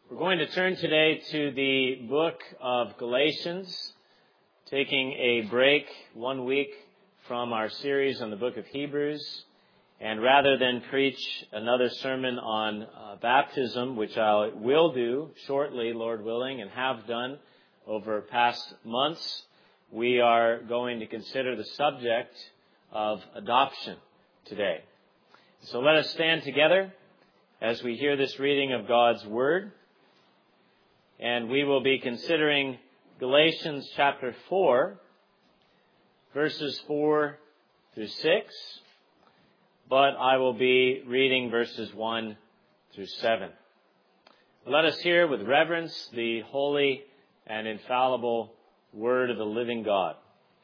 We're going to turn today to the book of Galatians, taking a break 1 week from our series on the book of Hebrews. And rather than preach another sermon on baptism, which I will do shortly, Lord willing, and have done over past months, we are going to consider the subject of adoption today. So let us stand together as we hear this reading of God's Word. And we will be considering Galatians chapter 4, verses 4 through 6. But I will be reading verses 1 through 7. Let us hear with reverence the holy and infallible Word of the living God.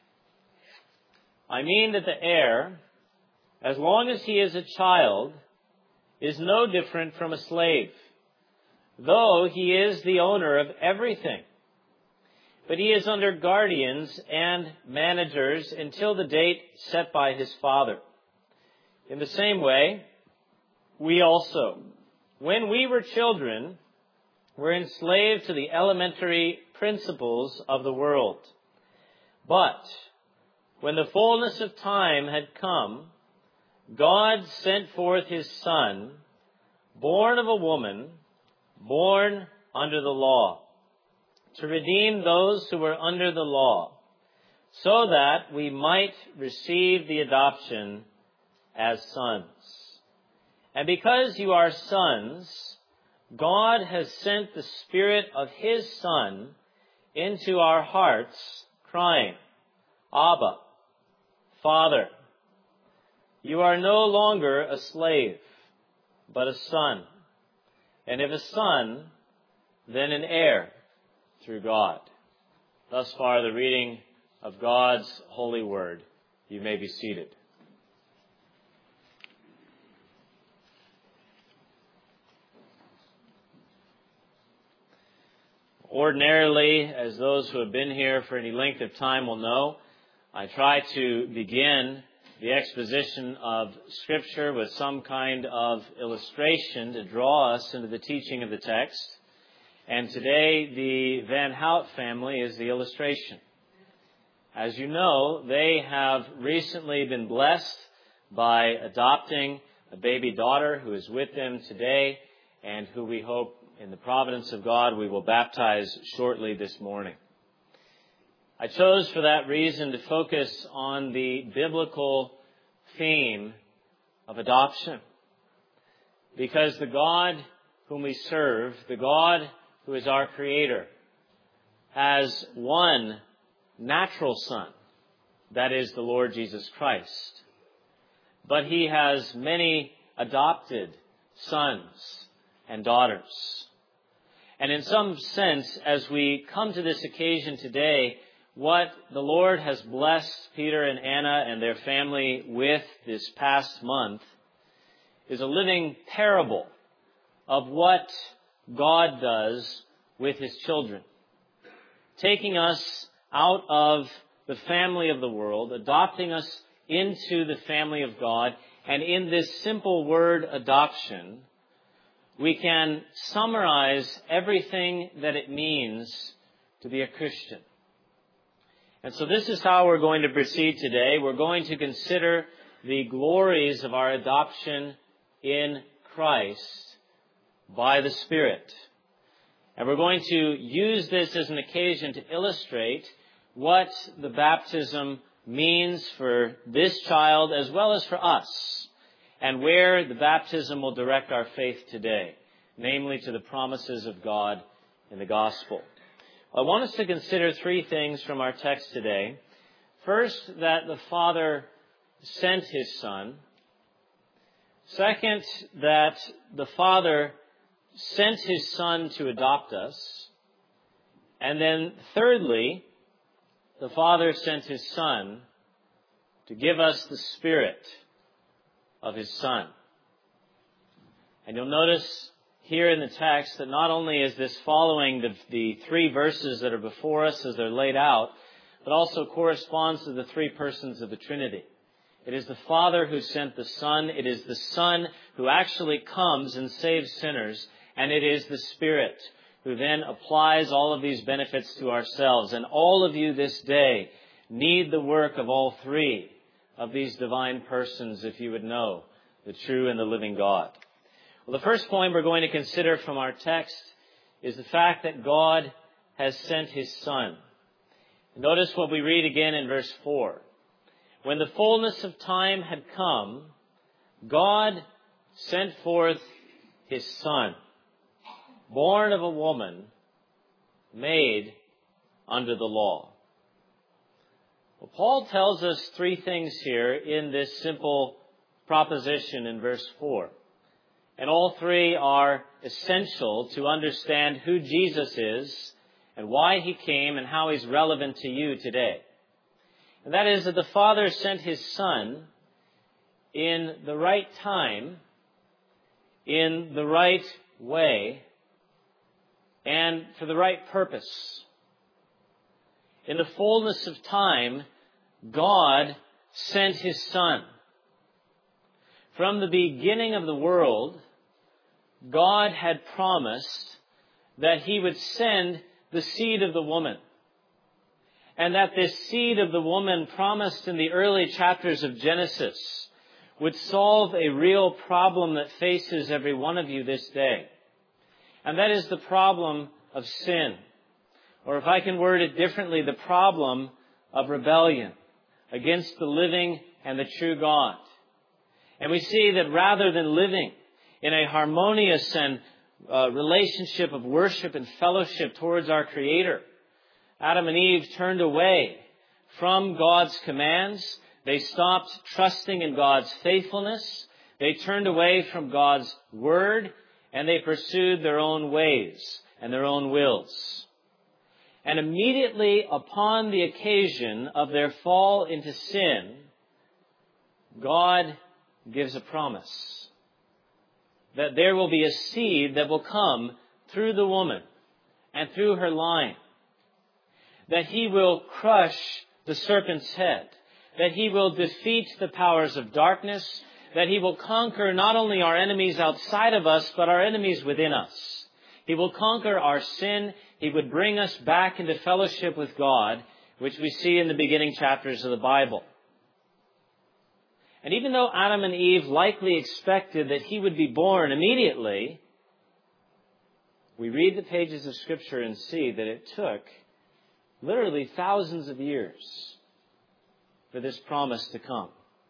I mean that the heir, as long as he is a child, is no different from a slave, though he is the owner of everything. But he is under guardians and managers until the date set by his father. In the same way, we also, when we were children, were enslaved to the elementary principles of the world. But when the fullness of time had come, God sent forth his Son, born of a woman, born under the law, to redeem those who were under the law, so that we might receive the adoption as sons. And because you are sons, God has sent the Spirit of his Son into our hearts, crying, Abba, Father. You are no longer a slave, but a son. And if a son, then an heir through God. Thus far, the reading of God's holy word. You may be seated. Ordinarily, as those who have been here for any length of time will know, I try to begin the exposition of Scripture with some kind of illustration to draw us into the teaching of the text. And today, the Van Hout family is the illustration. As you know, they have recently been blessed by adopting a baby daughter who is with them today and who we hope, in the providence of God, we will baptize shortly this morning. I chose for that reason to focus on the biblical theme of adoption. Because the God whom we serve, the God who is our Creator, has one natural Son, that is the Lord Jesus Christ. But he has many adopted sons and daughters. And in some sense, as we come to this occasion today, what the Lord has blessed Peter and Anna and their family with this past month is a living parable of what God does with his children. Taking us out of the family of the world, adopting us into the family of God, and in this simple word adoption, we can summarize everything that it means to be a Christian. And so this is how we're going to proceed today. We're going to consider the glories of our adoption in Christ by the Spirit. And we're going to use this as an occasion to illustrate what the baptism means for this child as well as for us, and where the baptism will direct our faith today, namely to the promises of God in the gospel. I want us to consider three things from our text today. First, that the Father sent his Son. Second, that the Father sent his Son to adopt us. And then thirdly, the Father sent his Son to give us the Spirit of his Son. And you'll notice here in the text that not only is this following the three verses that are before us as they're laid out, but also corresponds to the three persons of the Trinity. It is the Father who sent the Son. It is the Son who actually comes and saves sinners. And it is the Spirit who then applies all of these benefits to ourselves. And all of you this day need the work of all three of these divine persons if you would know the true and the living God. Well, the first point we're going to consider from our text is the fact that God has sent His Son. Notice what we read again in verse 4. When the fullness of time had come, God sent forth His Son, born of a woman, made under the law. Well, Paul tells us three things here in this simple proposition in verse 4. And all three are essential to understand who Jesus is and why He came and how He's relevant to you today. And that is that the Father sent His Son in the right time, in the right way, and for the right purpose. In the fullness of time, God sent His Son. From the beginning of the world, God had promised that He would send the seed of the woman. And that this seed of the woman promised in the early chapters of Genesis would solve a real problem that faces every one of you this day. And that is the problem of sin. Or if I can word it differently, the problem of rebellion against the living and the true God. And we see that rather than living in a harmonious and relationship of worship and fellowship towards our Creator, Adam and Eve turned away from God's commands. They stopped trusting in God's faithfulness. They turned away from God's word, and they pursued their own ways and their own wills. And immediately upon the occasion of their fall into sin, God gives a promise that there will be a seed that will come through the woman and through her line, that He will crush the serpent's head, that He will defeat the powers of darkness, that He will conquer not only our enemies outside of us, but our enemies within us. He will conquer our sin. He would bring us back into fellowship with God, which we see in the beginning chapters of the Bible. And even though Adam and Eve likely expected that He would be born immediately, we read the pages of Scripture and see that it took literally thousands of years for this promise to come.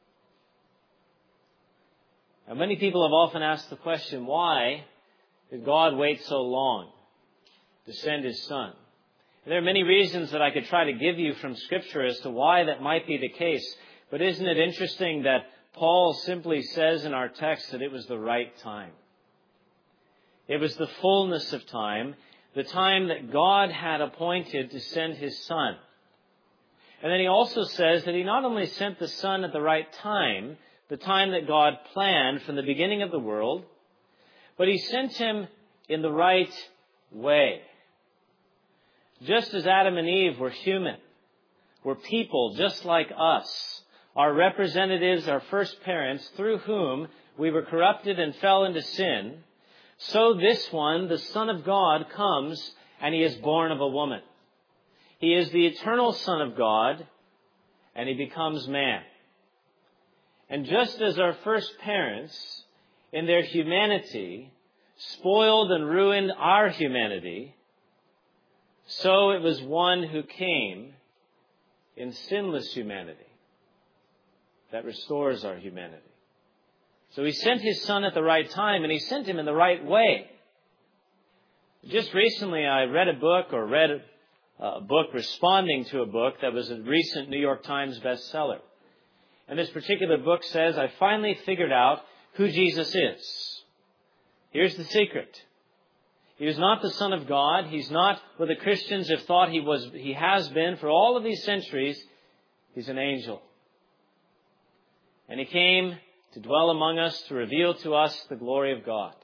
Now, many people have often asked the question, why did God wait so long to send His Son? And there are many reasons that I could try to give you from Scripture as to why that might be the case. But isn't it interesting that Paul simply says in our text that it was the right time? It was the fullness of time, the time that God had appointed to send His Son. And then he also says that He not only sent the Son at the right time, the time that God planned from the beginning of the world, but He sent Him in the right way. Just as Adam and Eve were human, were people just like us, our representatives, our first parents, through whom we were corrupted and fell into sin, so this one, the Son of God, comes and He is born of a woman. He is the eternal Son of God, and He becomes man. And just as our first parents, in their humanity, spoiled and ruined our humanity, so it was one who came in sinless humanity that restores our humanity. So He sent His Son at the right time, and He sent Him in the right way. Just recently I read a book responding to a book that was a recent New York Times bestseller. And this particular book says, I finally figured out who Jesus is. Here's the secret. He is not the Son of God. He's not what the Christians have thought He has been for all of these centuries. He's an angel. And He came to dwell among us, to reveal to us the glory of God.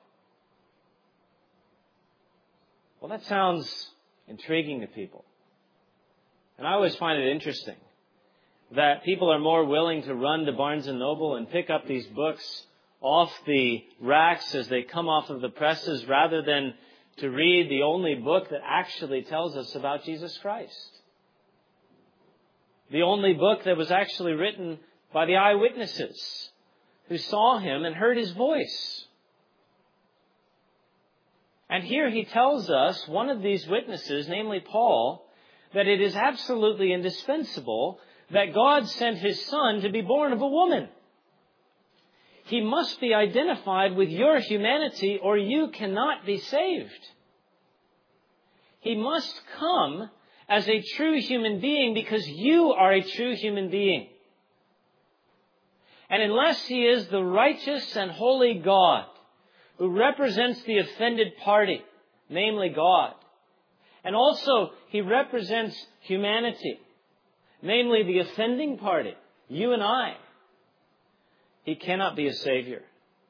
Well, that sounds intriguing to people. And I always find it interesting that people are more willing to run to Barnes & Noble and pick up these books off the racks as they come off of the presses rather than to read the only book that actually tells us about Jesus Christ. The only book that was actually written by the eyewitnesses who saw him and heard his voice. And here he tells us, one of these witnesses, namely Paul, that it is absolutely indispensable that God sent his Son to be born of a woman. He must be identified with your humanity or you cannot be saved. He must come as a true human being because you are a true human being. And unless he is the righteous and holy God who represents the offended party, namely God, and also he represents humanity, namely the offending party, you and I, he cannot be a Savior.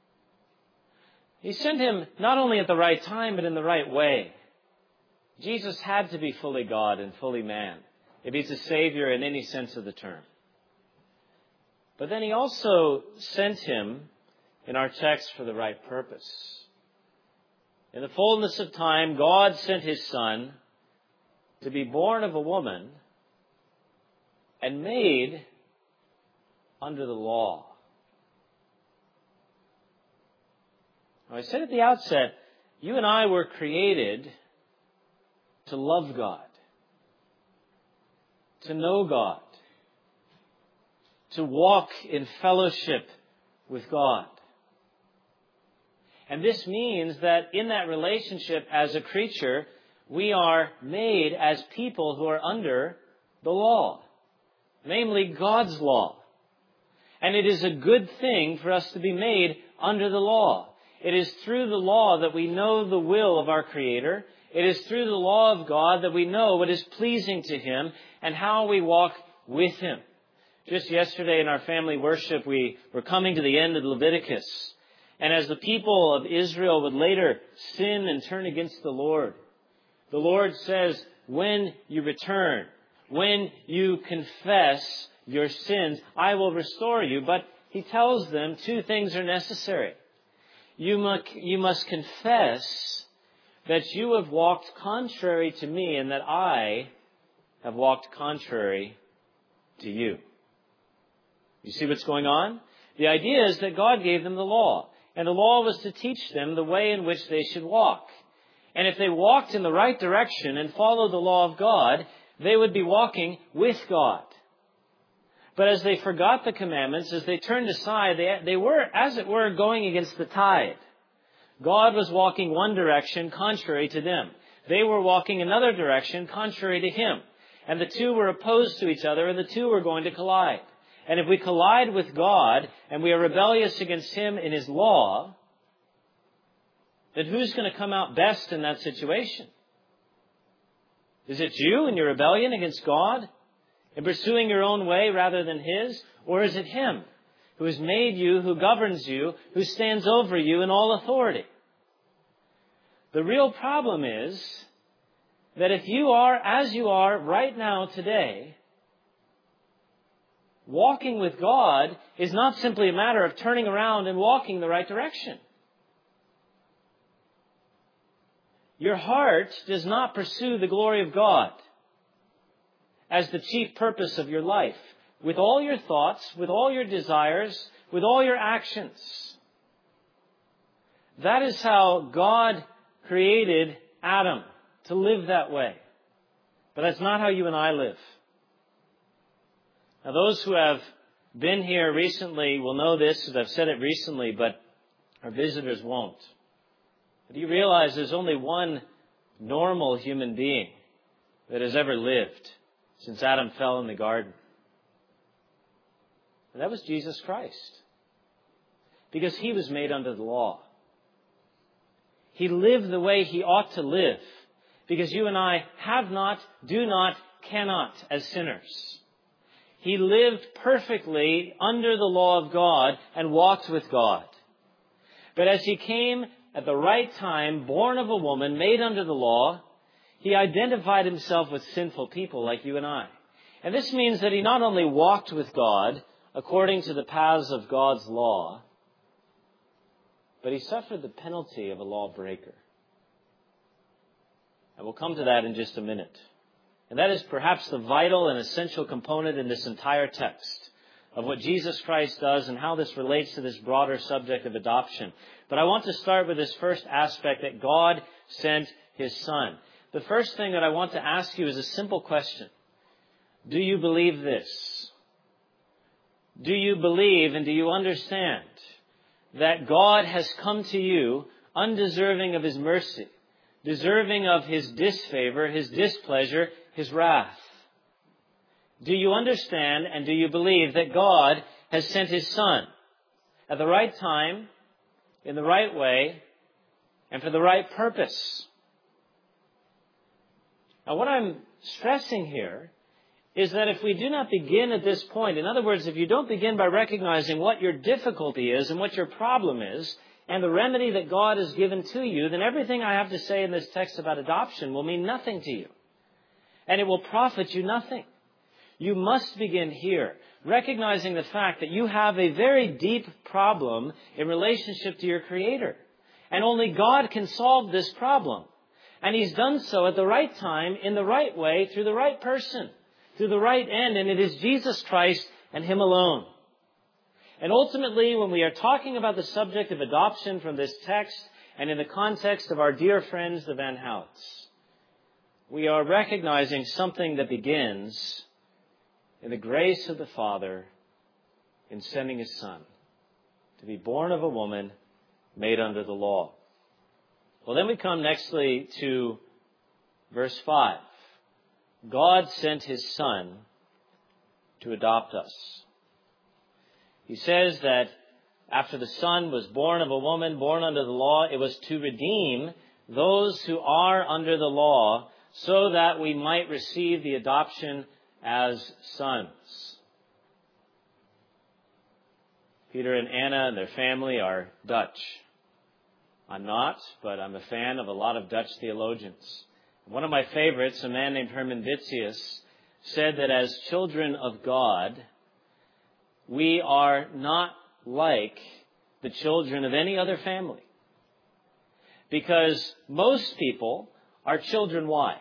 He sent him not only at the right time, but in the right way. Jesus had to be fully God and fully man if he's a Savior in any sense of the term. But then he also sent him in our text for the right purpose. In the fullness of time, God sent his Son to be born of a woman and made under the law. Now, I said at the outset, you and I were created to love God, to know God, to walk in fellowship with God. And this means that in that relationship as a creature, we are made as people who are under the law, namely God's law. And it is a good thing for us to be made under the law. It is through the law that we know the will of our Creator. It is through the law of God that we know what is pleasing to Him and how we walk with Him. Just yesterday in our family worship, we were coming to the end of Leviticus. And as the people of Israel would later sin and turn against the Lord says, when you return, when you confess your sins, I will restore you. But He tells them two things are necessary. You must confess that you have walked contrary to me and that I have walked contrary to you. You see what's going on? The idea is that God gave them the law. And the law was to teach them the way in which they should walk. And if they walked in the right direction and followed the law of God, they would be walking with God. But as they forgot the commandments, as they turned aside, they were, as it were, going against the tide. God was walking one direction contrary to them. They were walking another direction contrary to Him. And the two were opposed to each other, and the two were going to collide. And if we collide with God and we are rebellious against Him in His law, then who's going to come out best in that situation? Is it you in your rebellion against God and pursuing your own way rather than His? Or is it Him who has made you, who governs you, who stands over you in all authority? The real problem is that if you are as you are right now today, walking with God is not simply a matter of turning around and walking the right direction. Your heart does not pursue the glory of God as the chief purpose of your life, with all your thoughts, with all your desires, with all your actions. That is how God created Adam, to live that way. But that's not how you and I live. Now, those who have been here recently will know this, as I've said it recently, but our visitors won't. But do you realize there's only one normal human being that has ever lived since Adam fell in the garden? And that was Jesus Christ. Because He was made under the law. He lived the way He ought to live. Because you and I have not, do not, cannot as sinners. He lived perfectly under the law of God and walked with God. But as He came at the right time, born of a woman, made under the law, He identified Himself with sinful people like you and I. And this means that He not only walked with God according to the paths of God's law, but he suffered the penalty of a lawbreaker. And we'll come to that in just a minute. And that is perhaps the vital and essential component in this entire text of what Jesus Christ does and how this relates to this broader subject of adoption. But I want to start with this first aspect, that God sent His Son. The first thing that I want to ask you is a simple question. Do you believe this? Do you believe and do you understand that God has come to you undeserving of His mercy, deserving of His disfavor, His displeasure, His wrath? Do you understand and do you believe that God has sent His Son at the right time, in the right way, and for the right purpose? Now, what I'm stressing here is that if we do not begin at this point, in other words, if you don't begin by recognizing what your difficulty is and what your problem is, and the remedy that God has given to you, then everything I have to say in this text about adoption will mean nothing to you. And it will profit you nothing. You must begin here, recognizing the fact that you have a very deep problem in relationship to your Creator. And only God can solve this problem. And He's done so at the right time, in the right way, through the right person, through the right end, and it is Jesus Christ and Him alone. And ultimately, when we are talking about the subject of adoption from this text, and in the context of our dear friends, the Van Houts, we are recognizing something that begins in the grace of the Father in sending His Son to be born of a woman made under the law. Well, then we come nextly to verse 5. God sent His Son to adopt us. He says that after the Son was born of a woman, born under the law, it was to redeem those who are under the law so that we might receive the adoption as sons. Peter and Anna and their family are Dutch. I'm not, but I'm a fan of a lot of Dutch theologians. One of my favorites, a man named Herman Vitzius, said that as children of God, we are not like the children of any other family. Because most people are children, why?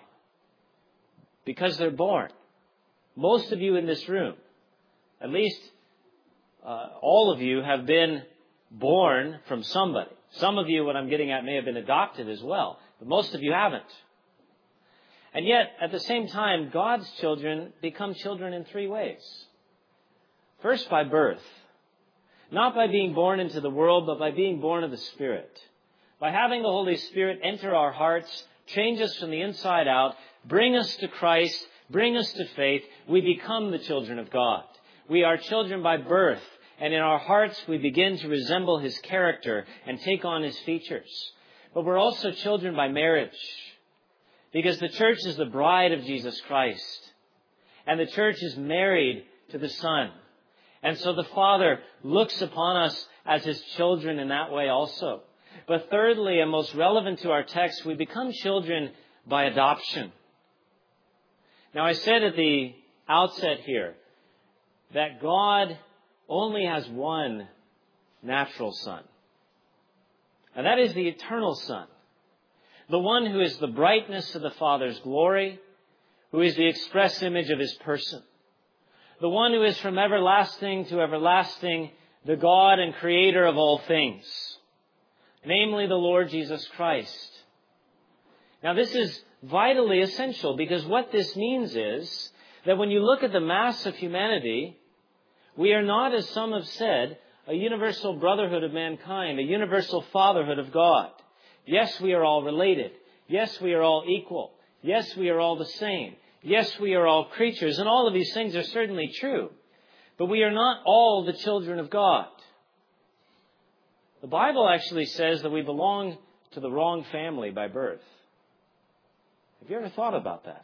Because they're born. Most of you in this room, at least all of you, have been born from somebody. Some of you, what I'm getting at, may have been adopted as well, but most of you haven't. And yet, at the same time, God's children become children in three ways. First, by birth. Not by being born into the world, but by being born of the Spirit. By having the Holy Spirit enter our hearts, change us from the inside out, bring us to Christ, bring us to faith, we become the children of God. We are children by birth, and in our hearts we begin to resemble His character and take on His features. But we're also children by marriage, because the church is the bride of Jesus Christ, and the church is married to the Son. And so the Father looks upon us as His children in that way also. But thirdly, and most relevant to our text, we become children by adoption. Now, I said at the outset here that God only has one natural Son. And that is the eternal Son. The one who is the brightness of the Father's glory, who is the express image of His person. The one who is from everlasting to everlasting, the God and Creator of all things. Namely, the Lord Jesus Christ. Now, this is vitally essential, because what this means is that when you look at the mass of humanity, we are not, as some have said, a universal brotherhood of mankind, a universal fatherhood of God. Yes, we are all related. Yes, we are all equal. Yes, we are all the same. Yes, we are all creatures, and all of these things are certainly true. But we are not all the children of God. The Bible actually says that we belong to the wrong family by birth. Have you ever thought about that?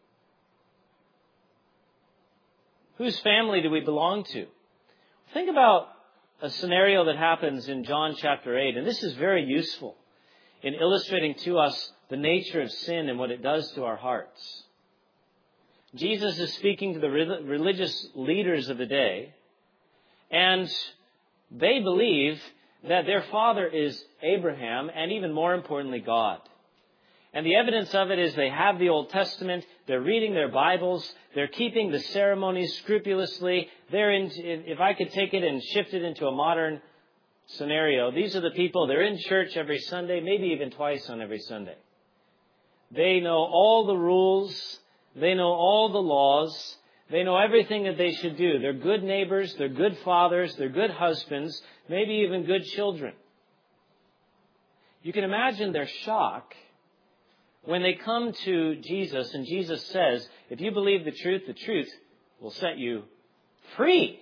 Whose family do we belong to? Think about a scenario that happens in John chapter 8, and this is very useful in illustrating to us the nature of sin and what it does to our hearts. Jesus is speaking to the religious leaders of the day, and they believe that their father is Abraham, and even more importantly, God. And the evidence of it is they have the Old Testament, they're reading their Bibles, they're keeping the ceremonies scrupulously. If I could take it and shift it into a modern scenario, these are the people, they're in church every Sunday, maybe even twice on every Sunday. They know all the rules, they know all the laws, they know everything that they should do. They're good neighbors, they're good fathers, they're good husbands, maybe even good children. You can imagine their shock when they come to Jesus and Jesus says, if you believe the truth will set you free.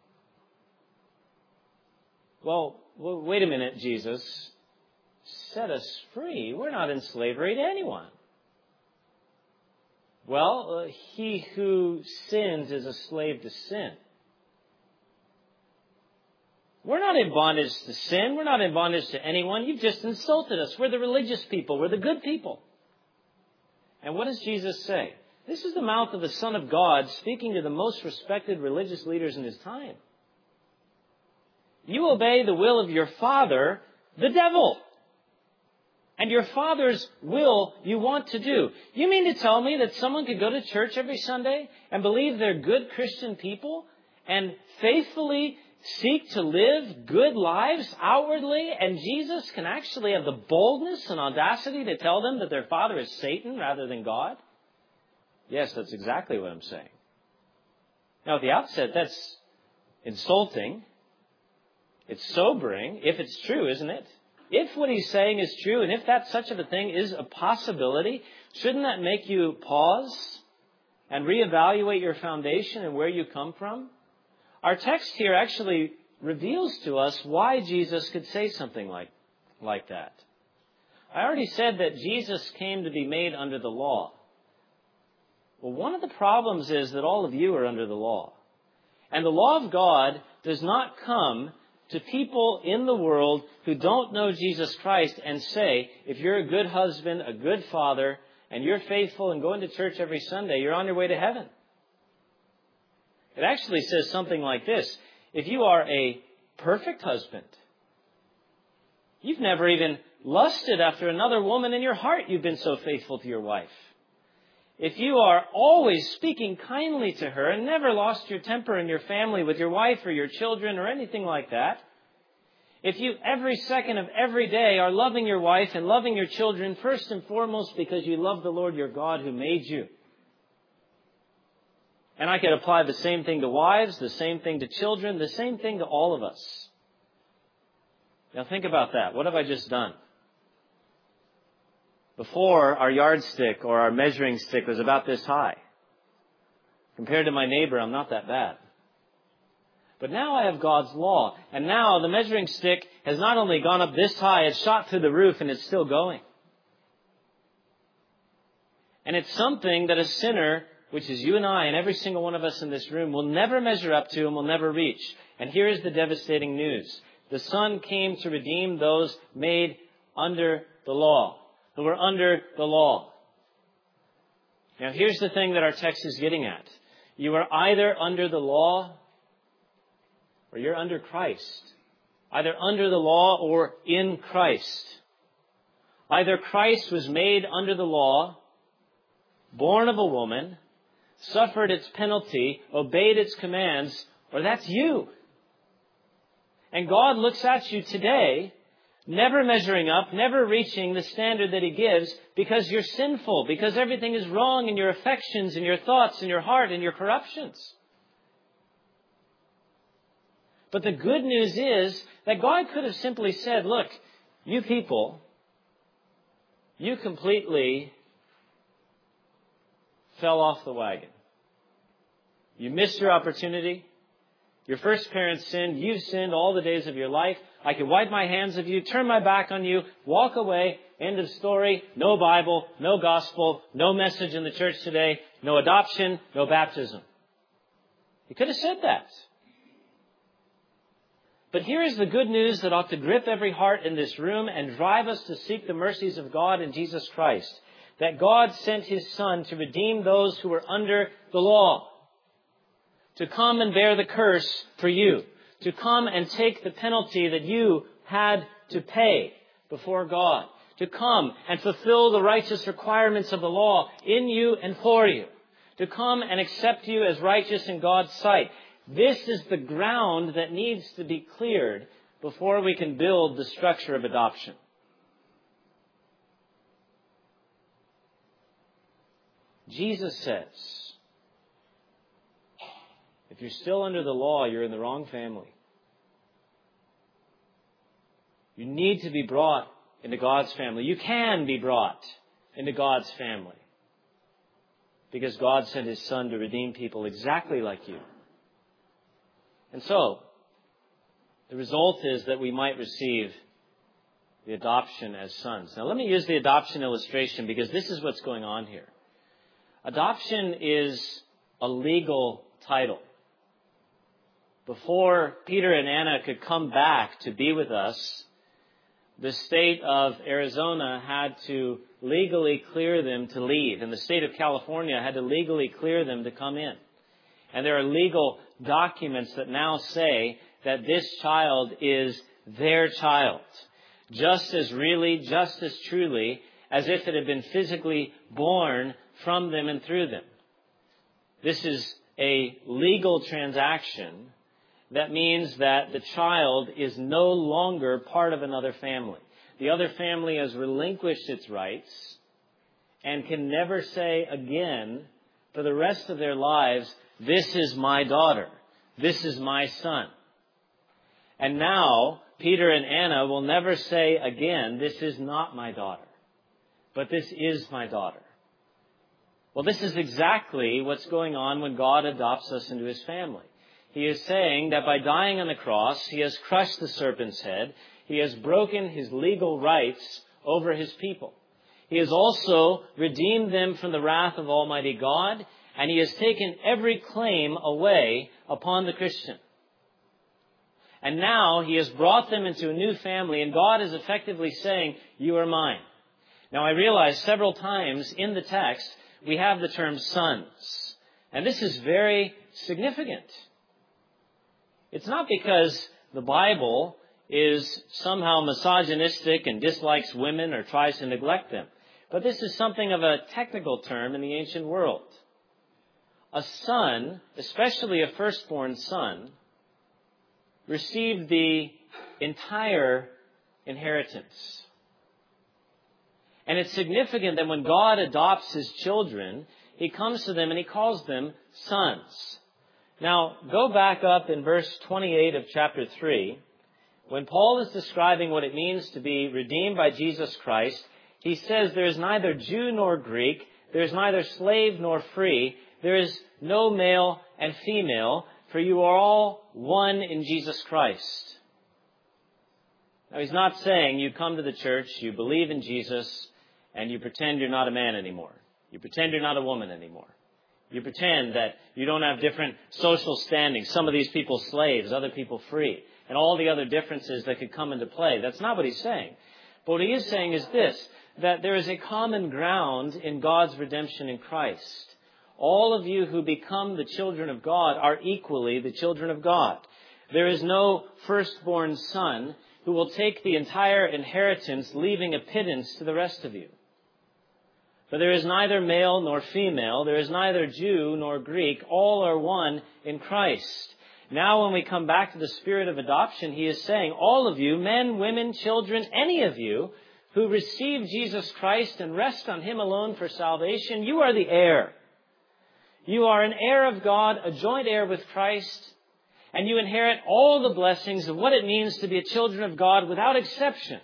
Well, wait a minute, Jesus. Set us free. We're not in slavery to anyone. Well, he who sins is a slave to sin. We're not in bondage to sin. We're not in bondage to anyone. You've just insulted us. We're the religious people. We're the good people. And what does Jesus say? This is the mouth of the Son of God speaking to the most respected religious leaders in his time. You obey the will of your father, the devil. And your father's will you want to do. You mean to tell me that someone could go to church every Sunday and believe they're good Christian people and faithfully seek to live good lives outwardly, and Jesus can actually have the boldness and audacity to tell them that their father is Satan rather than God? Yes, that's exactly what I'm saying. Now, at the outset, that's insulting. It's sobering, if it's true, isn't it? If what he's saying is true, and if that such of a thing is a possibility, shouldn't that make you pause and reevaluate your foundation and where you come from? Our text here actually reveals to us why Jesus could say something like that. I already said that Jesus came to be made under the law. Well, one of the problems is that all of you are under the law. And the law of God does not come to people in the world who don't know Jesus Christ and say, if you're a good husband, a good father, and you're faithful and going to church every Sunday, you're on your way to heaven. It actually says something like this. If you are a perfect husband, you've never even lusted after another woman in your heart, you've been so faithful to your wife. If you are always speaking kindly to her and never lost your temper in your family with your wife or your children or anything like that, if you every second of every day are loving your wife and loving your children first and foremost because you love the Lord your God who made you. And I could apply the same thing to wives, the same thing to children, the same thing to all of us. Now think about that. What have I just done? Before, our yardstick or our measuring stick was about this high. Compared to my neighbor, I'm not that bad. But now I have God's law. And now the measuring stick has not only gone up this high, it's shot through the roof and it's still going. And it's something that a sinner, which is you and I and every single one of us in this room, will never measure up to and will never reach. And here is the devastating news. The Son came to redeem those made under the law, who were under the law. Now here's the thing that our text is getting at. You are either under the law or you're under Christ. Either under the law or in Christ. Either Christ was made under the law, born of a woman, suffered its penalty, obeyed its commands, or that's you. And God looks at you today, never measuring up, never reaching the standard that He gives because you're sinful, because everything is wrong in your affections, in your thoughts, in your heart, in your corruptions. But the good news is that God could have simply said, look, you people, you completely fell off the wagon. You missed your opportunity. Your first parents sinned. You've sinned all the days of your life. I can wipe my hands of you, turn my back on you, walk away, end of story, no Bible, no gospel, no message in the church today, no adoption, no baptism. He could have said that. But here is the good news that ought to grip every heart in this room and drive us to seek the mercies of God in Jesus Christ. That God sent His Son to redeem those who were under the law. To come and bear the curse for you. To come and take the penalty that you had to pay before God, to come and fulfill the righteous requirements of the law in you and for you, to come and accept you as righteous in God's sight. This is the ground that needs to be cleared before we can build the structure of adoption. Jesus says, if you're still under the law, you're in the wrong family. You need to be brought into God's family. You can be brought into God's family because God sent His Son to redeem people exactly like you. And so, the result is that we might receive the adoption as sons. Now, let me use the adoption illustration because this is what's going on here. Adoption is a legal title. Before Peter and Anna could come back to be with us, the state of Arizona had to legally clear them to leave, and the state of California had to legally clear them to come in. And there are legal documents that now say that this child is their child, just as really, just as truly as if it had been physically born from them and through them. This is a legal transaction that means that the child is no longer part of another family. The other family has relinquished its rights and can never say again for the rest of their lives, this is my daughter, this is my son. And now, Peter and Anna will never say again, this is not my daughter, but this is my daughter. Well, this is exactly what's going on when God adopts us into His family. He is saying that by dying on the cross, He has crushed the serpent's head. He has broken His legal rights over His people. He has also redeemed them from the wrath of Almighty God, and He has taken every claim away upon the Christian. And now He has brought them into a new family, and God is effectively saying, you are mine. Now, I realize several times in the text, we have the term sons. And this is very significant. It's not because the Bible is somehow misogynistic and dislikes women or tries to neglect them. But this is something of a technical term in the ancient world. A son, especially a firstborn son, received the entire inheritance. And it's significant that when God adopts His children, He comes to them and He calls them sons. Now, go back up in verse 28 of chapter 3. When Paul is describing what it means to be redeemed by Jesus Christ, he says there is neither Jew nor Greek, there is neither slave nor free, there is no male and female, for you are all one in Jesus Christ. Now, he's not saying you come to the church, you believe in Jesus, and you pretend you're not a man anymore. You pretend you're not a woman anymore. You pretend that you don't have different social standings. Some of these people slaves, other people free, and all the other differences that could come into play. That's not what he's saying. But what he is saying is this, that there is a common ground in God's redemption in Christ. All of you who become the children of God are equally the children of God. There is no firstborn son who will take the entire inheritance, leaving a pittance to the rest of you. For there is neither male nor female, there is neither Jew nor Greek, all are one in Christ. Now when we come back to the spirit of adoption, he is saying, all of you, men, women, children, any of you who receive Jesus Christ and rest on Him alone for salvation, you are the heir. You are an heir of God, a joint heir with Christ, and you inherit all the blessings of what it means to be a children of God without exception.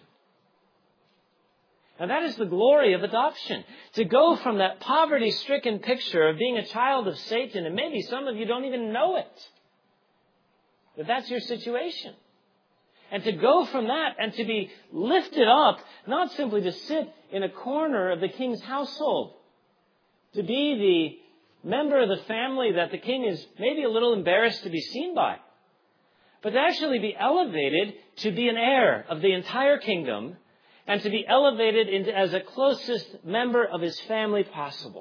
And that is the glory of adoption. To go from that poverty-stricken picture of being a child of Satan, and maybe some of you don't even know it, but that's your situation. And to go from that and to be lifted up, not simply to sit in a corner of the king's household, to be the member of the family that the king is maybe a little embarrassed to be seen by, but to actually be elevated to be an heir of the entire kingdom and to be elevated into as a closest member of his family possible.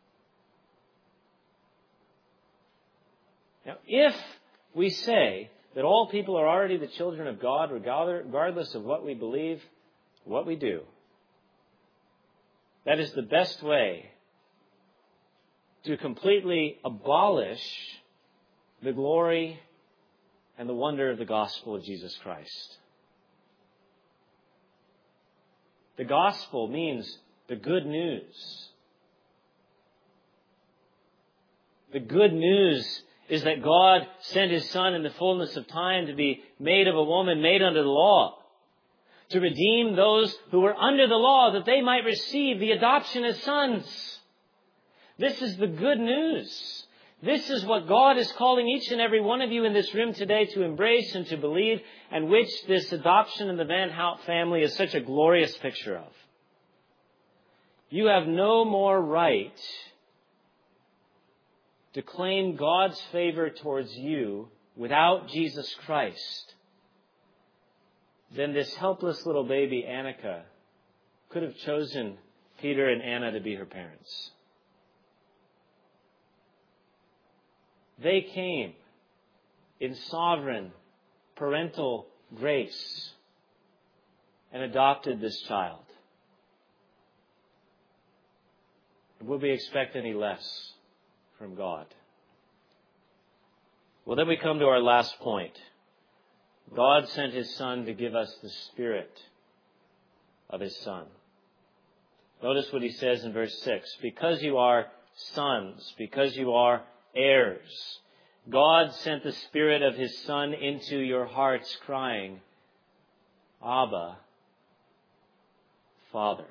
Now, if we say that all people are already the children of God, regardless of what we believe, what we do. That is the best way to completely abolish the glory and the wonder of the gospel of Jesus Christ. The gospel means the good news. The good news is that God sent His Son in the fullness of time to be made of a woman, made under the law, to redeem those who were under the law, that they might receive the adoption as sons. This is the good news. This is what God is calling each and every one of you in this room today to embrace and to believe, and which this adoption in the Van Hout family is such a glorious picture of. You have no more right to claim God's favor towards you without Jesus Christ than this helpless little baby Annika could have chosen Peter and Anna to be her parents. They came in sovereign parental grace and adopted this child. Would we expect any less from God? Well, then we come to our last point. God sent His Son to give us the Spirit of His Son. Notice what He says in verse 6. Because you are sons, because you are heirs, God sent the Spirit of His Son into your hearts, crying, Abba, Father.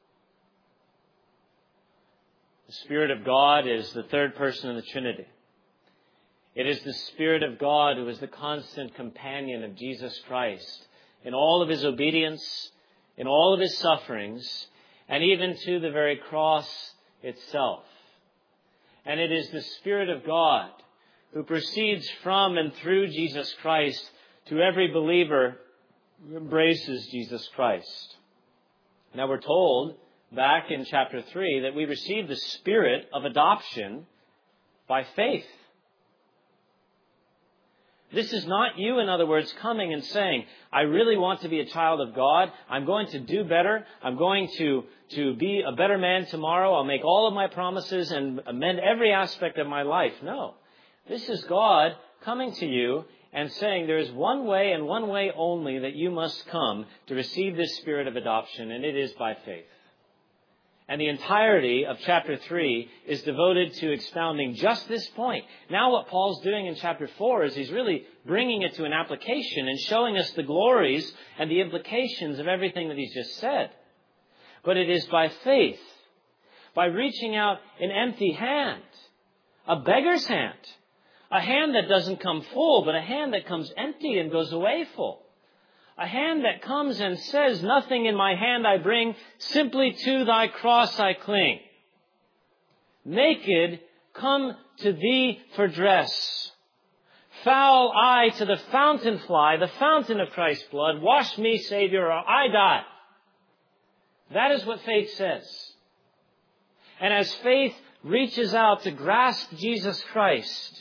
The Spirit of God is the third person of the Trinity. It is the Spirit of God who is the constant companion of Jesus Christ in all of His obedience, in all of His sufferings, and even to the very cross itself. And it is the Spirit of God who proceeds from and through Jesus Christ to every believer who embraces Jesus Christ. Now we're told back in chapter 3 that we receive the Spirit of adoption by faith. This is not you, in other words, coming and saying, I really want to be a child of God. I'm going to do better. I'm going to be a better man tomorrow. I'll make all of my promises and amend every aspect of my life. No. This is God coming to you and saying there is one way and one way only that you must come to receive this Spirit of adoption, and it is by faith. And the entirety of chapter 3 is devoted to expounding just this point. Now what Paul's doing in chapter 4 is he's really bringing it to an application and showing us the glories and the implications of everything that he's just said. But it is by faith, by reaching out an empty hand, a beggar's hand, a hand that doesn't come full, but a hand that comes empty and goes away full. A hand that comes and says, nothing in my hand I bring, simply to thy cross I cling. Naked, come to thee for dress. Foul I to the fountain fly, the fountain of Christ's blood. Wash me, Savior, or I die. That is what faith says. And as faith reaches out to grasp Jesus Christ,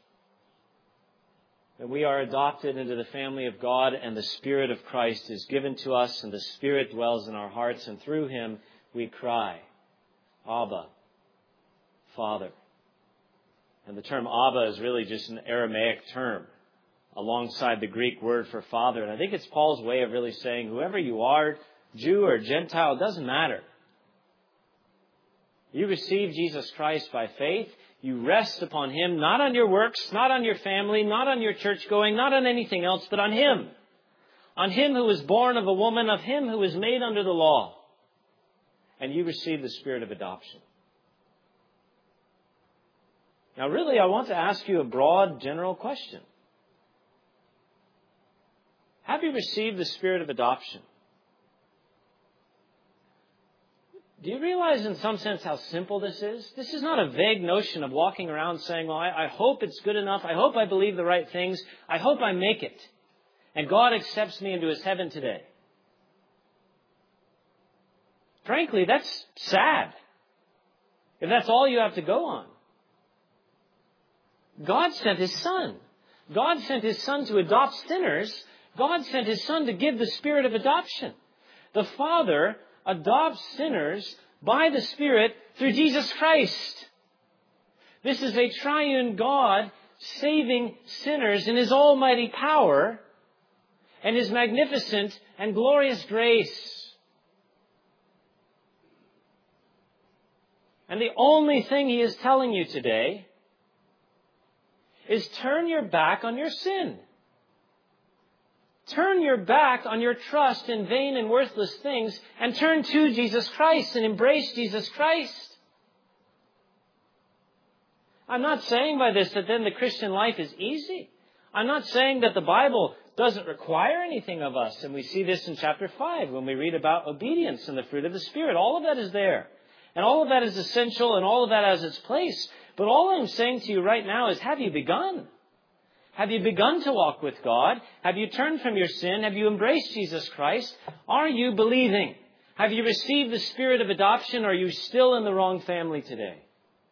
that we are adopted into the family of God, and the Spirit of Christ is given to us, and the Spirit dwells in our hearts, and through Him we cry, Abba, Father. And the term Abba is really just an Aramaic term alongside the Greek word for father. And I think it's Paul's way of really saying, whoever you are, Jew or Gentile, it doesn't matter. You receive Jesus Christ by faith. You rest upon Him, not on your works, not on your family, not on your church going, not on anything else, but on Him. On Him who was born of a woman, of Him who was made under the law. And you receive the Spirit of adoption. Now really, I want to ask you a broad, general question. Have you received the Spirit of adoption? Do you realize in some sense how simple this is? This is not a vague notion of walking around saying, well, I hope it's good enough. I hope I believe the right things. I hope I make it. And God accepts me into His heaven today. Frankly, that's sad. If that's all you have to go on. God sent His Son. God sent His Son to adopt sinners. God sent His Son to give the Spirit of adoption. The Father adopts sinners by the Spirit through Jesus Christ. This is a triune God saving sinners in His almighty power and His magnificent and glorious grace. And the only thing He is telling you today is turn your back on your sin. Turn your back on your trust in vain and worthless things and turn to Jesus Christ and embrace Jesus Christ. I'm not saying by this that then the Christian life is easy. I'm not saying that the Bible doesn't require anything of us. And we see this in chapter 5 when we read about obedience and the fruit of the Spirit. All of that is there. And all of that is essential and all of that has its place. But all I'm saying to you right now is, have you begun? Have you begun to walk with God? Have you turned from your sin? Have you embraced Jesus Christ? Are you believing? Have you received the Spirit of adoption? Or are you still in the wrong family today?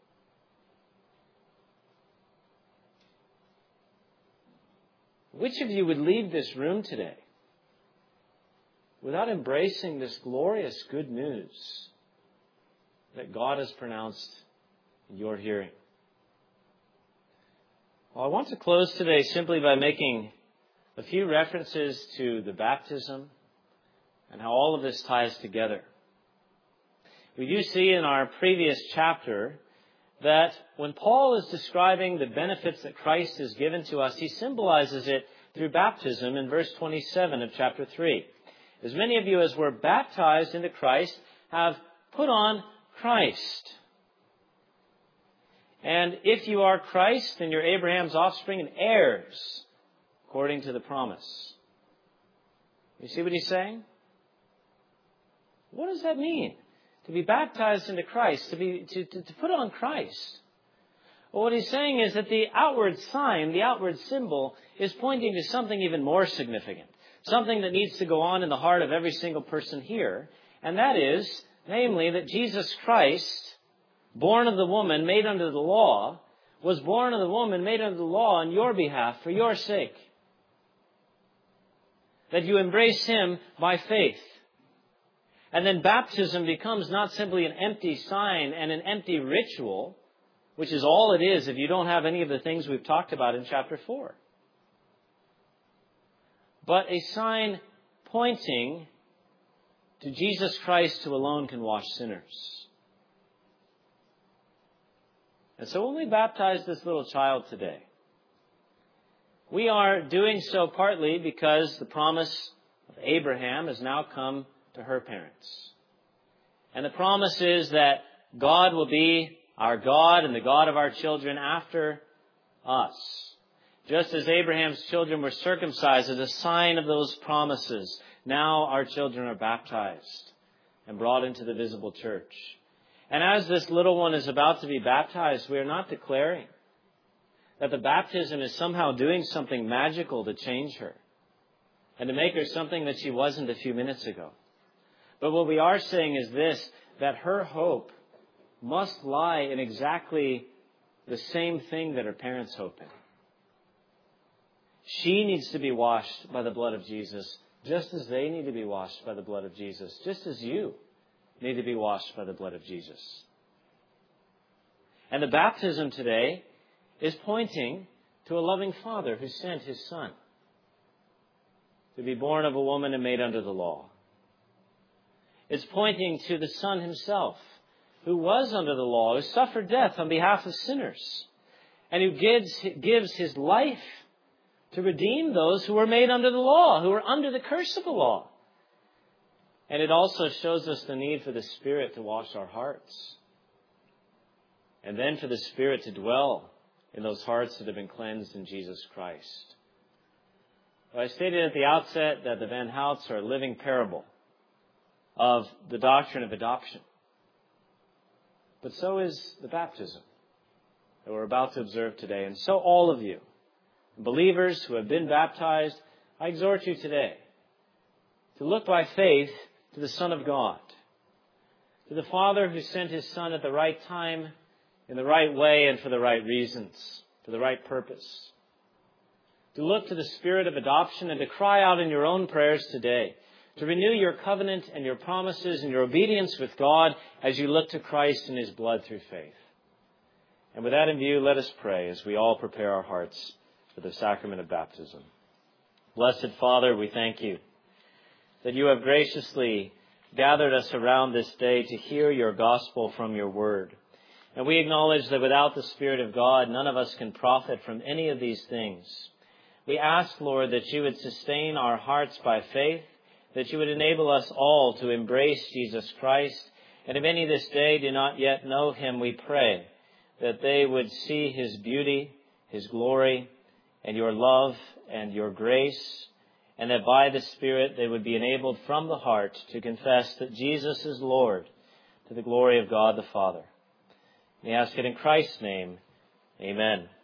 Which of you would leave this room today without embracing this glorious good news that God has pronounced in your hearing? Well, I want to close today simply by making a few references to the baptism and how all of this ties together. We do see in our previous chapter that when Paul is describing the benefits that Christ has given to us, he symbolizes it through baptism in verse 27 of chapter 3. As many of you as were baptized into Christ have put on Christ. And if you are Christ, then you're Abraham's offspring and heirs, according to the promise. You see what he's saying? What does that mean? To be baptized into Christ, to put on Christ. Well, what he's saying is that the outward sign, the outward symbol, is pointing to something even more significant. Something that needs to go on in the heart of every single person here. And that is, namely, that Jesus Christ, born of the woman, made under the law, was born of the woman, made under the law on your behalf, for your sake. That you embrace Him by faith. And then baptism becomes not simply an empty sign and an empty ritual, which is all it is if you don't have any of the things we've talked about in chapter 4. But a sign pointing to Jesus Christ who alone can wash sinners. And so when we baptize this little child today, we are doing so partly because the promise of Abraham has now come to her parents. And the promise is that God will be our God and the God of our children after us. Just as Abraham's children were circumcised as a sign of those promises, now our children are baptized and brought into the visible church. And as this little one is about to be baptized, we are not declaring that the baptism is somehow doing something magical to change her and to make her something that she wasn't a few minutes ago. But what we are saying is this, that her hope must lie in exactly the same thing that her parents hope in. She needs to be washed by the blood of Jesus, just as they need to be washed by the blood of Jesus, just as you need to be washed by the blood of Jesus. And the baptism today is pointing to a loving Father who sent His Son to be born of a woman and made under the law. It's pointing to the Son Himself, who was under the law, who suffered death on behalf of sinners, and who gives His life to redeem those who were made under the law, who were under the curse of the law. And it also shows us the need for the Spirit to wash our hearts, and then for the Spirit to dwell in those hearts that have been cleansed in Jesus Christ. Well, I stated at the outset that the Van Houts are a living parable of the doctrine of adoption. But so is the baptism that we're about to observe today. And so all of you, believers who have been baptized, I exhort you today to look by faith to the Son of God, to the Father who sent His Son at the right time, in the right way, and for the right reasons, for the right purpose. to look to the Spirit of adoption and to cry out in your own prayers today, to renew your covenant and your promises and your obedience with God as you look to Christ and His blood through faith. And with that in view, let us pray as we all prepare our hearts for the sacrament of baptism. Blessed Father, we thank you that you have graciously gathered us around this day to hear your gospel from your word. And we acknowledge that without the Spirit of God, none of us can profit from any of these things. We ask, Lord, that you would sustain our hearts by faith, that you would enable us all to embrace Jesus Christ. And if any this day do not yet know him, we pray that they would see his beauty, his glory, and your love and your grace, and that by the Spirit they would be enabled from the heart to confess that Jesus is Lord, to the glory of God the Father. We ask it in Christ's name. Amen.